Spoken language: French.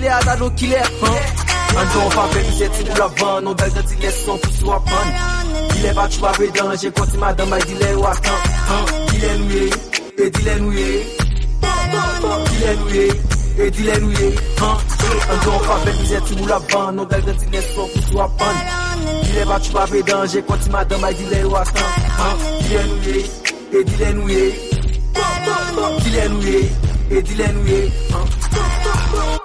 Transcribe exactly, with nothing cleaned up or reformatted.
à ta donc qu'il est, hein. Un don va faire c'est tout la vente, on belle de laisse son pour soi prendre. Il est pas tu vas pédant, j'ai compté madame, elle dit les ou attends, hein. Il est noué, et dit les noué. Il est noué, et dit les noué, hein. Un don va faire c'est tout la vente, on belle de laisse son pour soi prendre. Il est pas tu vas pédant, j'ai compté madame, elle dit les ou attends, hein. Il est noué, et dit les noué. Il est noué, et dit les noué, hein.